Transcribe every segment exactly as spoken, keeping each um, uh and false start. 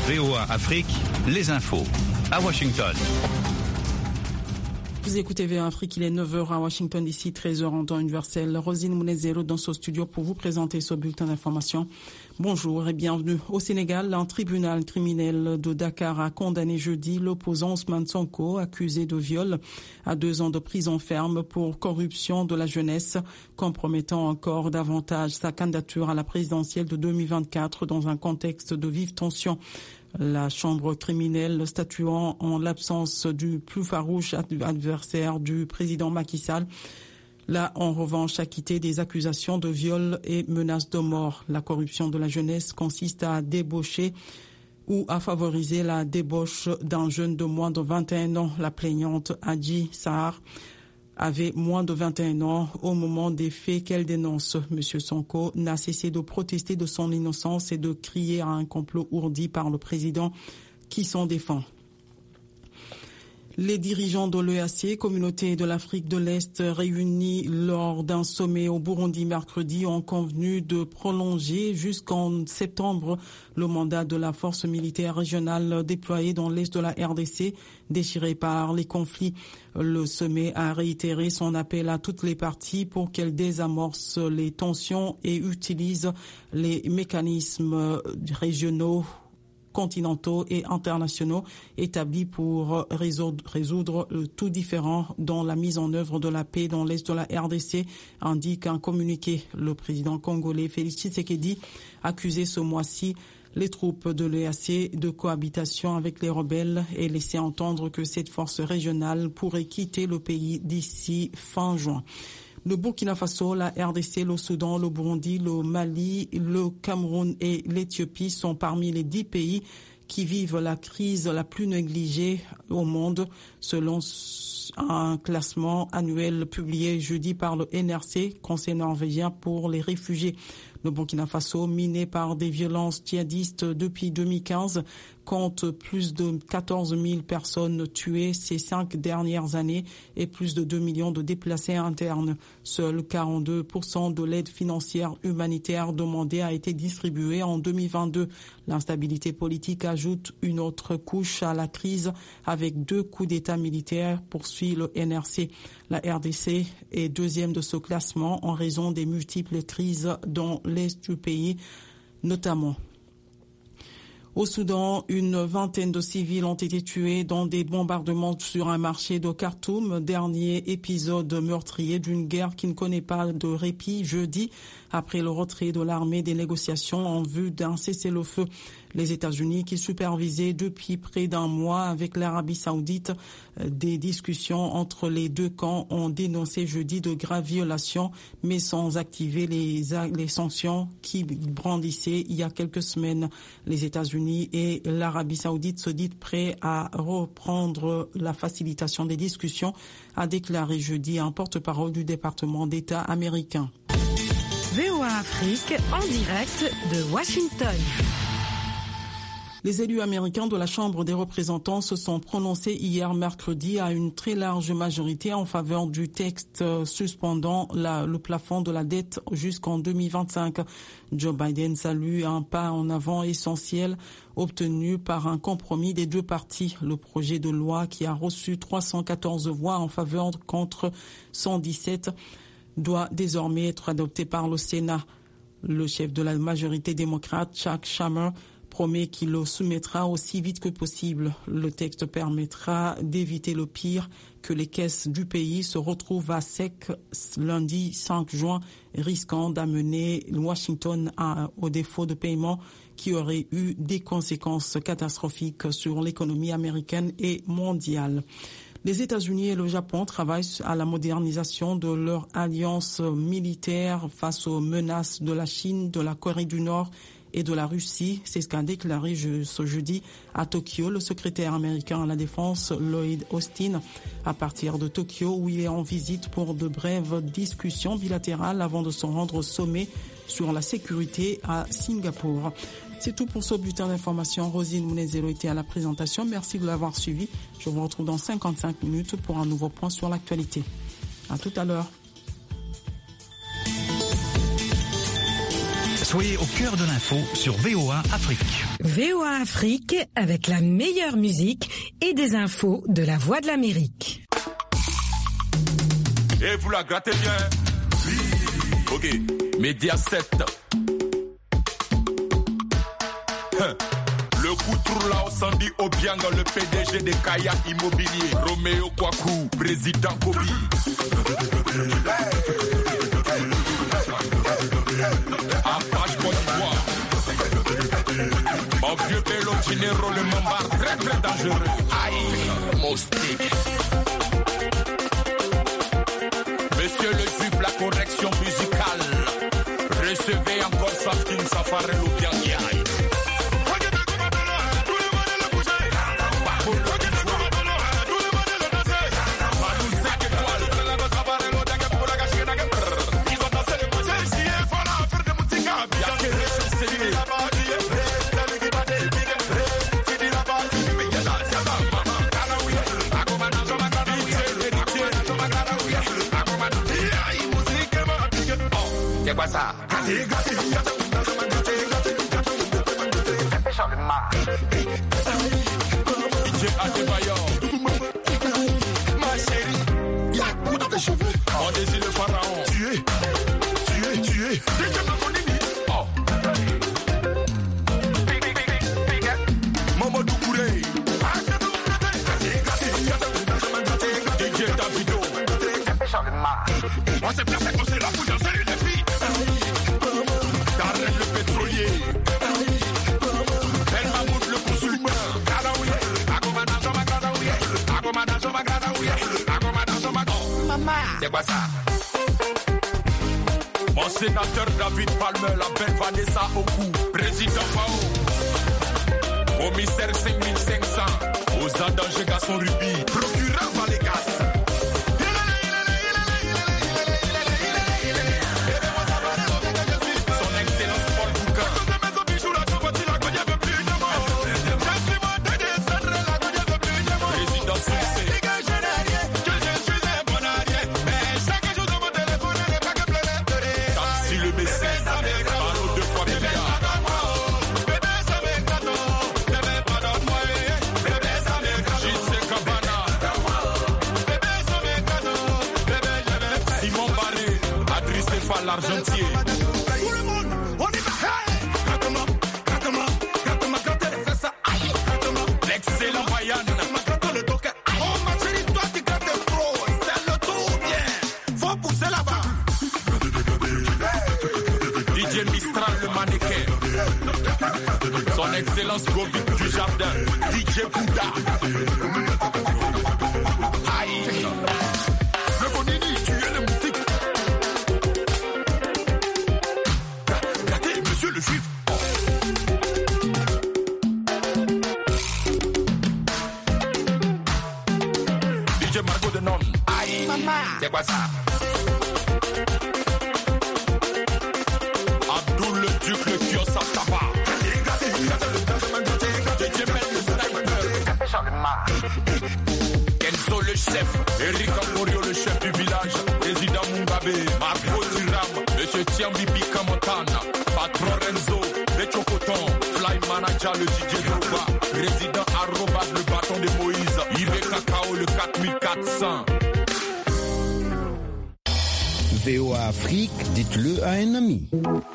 V O A Afrique, les infos à Washington. Vous écoutez V O A Afrique, il est neuf heures à Washington, d'ici treize heures en temps universel. Rosine Mounezero dans ce studio pour vous présenter ce bulletin d'information. Bonjour et bienvenue. Au Sénégal, un tribunal criminel de Dakar a condamné jeudi l'opposant Ousmane Sonko, accusé de viol, à deux ans de prison ferme pour corruption de la jeunesse, compromettant encore davantage sa candidature à la présidentielle de deux mille vingt-quatre dans un contexte de vive tension. La chambre criminelle statuant en l'absence du plus farouche adversaire du président Macky Sall l'a en revanche acquitté des accusations de viol et menaces de mort. La corruption de la jeunesse consiste à débaucher ou à favoriser la débauche d'un jeune de moins de vingt et un ans. La plaignante Adji Sahar avait moins de vingt et un ans au moment des faits qu'elle dénonce. Monsieur Sonko n'a cessé de protester de son innocence et de crier à un complot ourdi par le président qui s'en défend. Les dirigeants de l'E A C, Communauté de l'Afrique de l'Est, réunis lors d'un sommet au Burundi mercredi, ont convenu de prolonger jusqu'en septembre le mandat de la force militaire régionale déployée dans l'Est de la R D C, déchirée par les conflits. Le sommet a réitéré son appel à toutes les parties pour qu'elles désamorcent les tensions et utilisent les mécanismes régionaux, continentaux et internationaux établis pour résoudre, résoudre le tout différent dans la mise en œuvre de la paix dans l'Est de la R D C, indique un communiqué. Le président congolais Félix Tshisekedi accusé ce mois-ci les troupes de l'E A C de cohabitation avec les rebelles et laissé entendre que cette force régionale pourrait quitter le pays d'ici fin juin. Le Burkina Faso, la R D C, le Soudan, le Burundi, le Mali, le Cameroun et l'Éthiopie sont parmi les dix pays qui vivent la crise la plus négligée au monde, selon un classement annuel publié jeudi par le N R C, Conseil norvégien pour les réfugiés. Le Burkina Faso, miné par des violences djihadistes depuis deux mille quinze, compte plus de quatorze mille personnes tuées ces cinq dernières années et plus de deux millions de déplacés internes. Seuls quarante-deux pour cent de l'aide financière humanitaire demandée a été distribuée en deux mille vingt-deux. L'instabilité politique ajoute une autre couche à la crise avec deux coups d'État militaires, poursuit le N R C. La R D C est deuxième de ce classement en raison des multiples crises dans l'est du pays, notamment. Au Soudan, une vingtaine de civils ont été tués dans des bombardements sur un marché de Khartoum, dernier épisode meurtrier d'une guerre qui ne connaît pas de répit jeudi, après le retrait de l'armée des négociations en vue d'un cessez-le-feu. Les États-Unis, qui supervisaient depuis près d'un mois avec l'Arabie saoudite des discussions entre les deux camps, ont dénoncé jeudi de graves violations, mais sans activer les, les sanctions qui brandissaient il y a quelques semaines. Les États-Unis et l'Arabie saoudite se disent prêts à reprendre la facilitation des discussions, a déclaré jeudi un porte-parole du département d'État américain. V O A Afrique en direct de Washington. Les élus américains de la Chambre des représentants se sont prononcés hier mercredi à une très large majorité en faveur du texte suspendant la, le plafond de la dette jusqu'en deux mille vingt-cinq. Joe Biden salue un pas en avant essentiel obtenu par un compromis des deux partis. Le projet de loi, qui a reçu trois cent quatorze voix en faveur contre cent dix-sept, doit désormais être adopté par le Sénat. Le chef de la majorité démocrate, Chuck Schumer, promet qu'il le soumettra aussi vite que possible. Le texte permettra d'éviter le pire, que les caisses du pays se retrouvent à sec lundi cinq juin, risquant d'amener Washington à, au défaut de paiement qui aurait eu des conséquences catastrophiques sur l'économie américaine et mondiale. Les États-Unis et le Japon travaillent à la modernisation de leur alliance militaire face aux menaces de la Chine, de la Corée du Nord et de la Russie. C'est ce qu'a déclaré ce jeudi à Tokyo le secrétaire américain à la Défense Lloyd Austin, à partir de Tokyo où il est en visite pour de brèves discussions bilatérales avant de se rendre au sommet sur la sécurité à Singapour. C'est tout pour ce bulletin d'information. Rosine Mounezero était à la présentation. Merci de l'avoir suivi. Je vous retrouve dans cinquante-cinq minutes pour un nouveau point sur l'actualité. À tout à l'heure. Soyez au cœur de l'info sur V O A Afrique. V O A Afrique avec la meilleure musique et des infos de la Voix de l'Amérique. Et vous la grattez bien? Oui. Ok, Média sept. Hein. Le couture là au Sandy Obiang, le P D G de Kaya Immobilier. Roméo Kwaku, président Kobi. Apache Côte d'Ivoire. Mon vieux Bello Dinero, le Mambar, très très dangereux. Aïe, Mostique. Monsieur le juif, la correction musicale. Recevez encore Safkin Safari Loubiangiaï. ¿Qué pasa? Ma chérie, y'a coup dans tes cheveux. On désire le pharaon. Tu es, tu es, tu es. Oh. Maman Doucouré. D J Davido. On s'est placé comme c'est la foudre, salut les filles. Darren le pétrolier. El Mahmoud le consulteur. ¿Qué pasa? Mon sénateur David Palmer, la belle Vanessa Oku, président Fao. Commissaire cinq mille cinq cents, aux adangés Gasson Ruby, procureur Valégas. Son excellence Paul Boucan. Président Succès. L'argentier. Tout le monde, on y va. Hey! Gratte-moi, gratte-moi, gratte-moi, gratte les fesses. Aïe, gratte-moi. L'excellent Ryan. Gratte-moi le toque. Oh ma chérie, toi tu grattes trop. C'est le tout bien. Faut pousser là-bas. D J Mistral le mannequin. Son excellence Govic du jardin. D J Bouddha. Aïe. Le Bonini, tu es le moustique. Monsieur le juif. D J Margot de Non. Aïe, maman. ¿Qué pasa? Abdul le duc, le kiosque à tabac. D J Mel le sniper. Kenzo le chef. Eric Amorio le chef du village. Président Mugabe. Marco Tiram. Monsieur Tiambibi Kamotana. Patron Renzo, le Chocoton, Fly Manager, le D J Droga, Résident Arrobas, le bâton de Moïse, Yves Cacao, le quatre mille quatre cents. V O A Afrique, dites-le à un ami.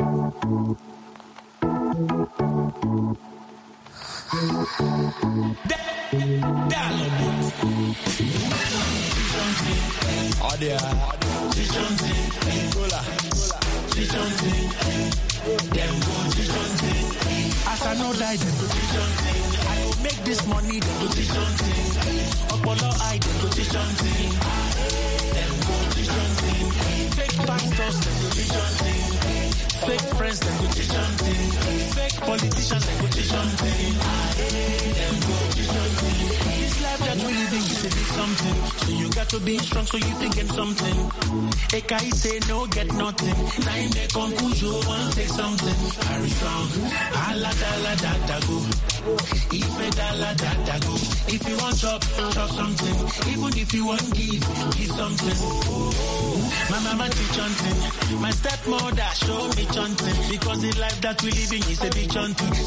As I know that I will make this money, they go teach something. Apollo I, they go teach something. Them go teach something. Fake pastors, they go teach something. Fake friends, they go teach something. Fake politicians, they go teach something. Them go teach something. This life that we living is a big something. So you got to be strong so you can get something. Ekai say no get nothing. Now in the conclusion, one take something. Harry strong. Ala da la da da go. If a dollar that go, if you want chop, chop something. Even if you want give, give something. My mama teach hunting, my stepmother show me chanting. Because the life that we living is a big chanting.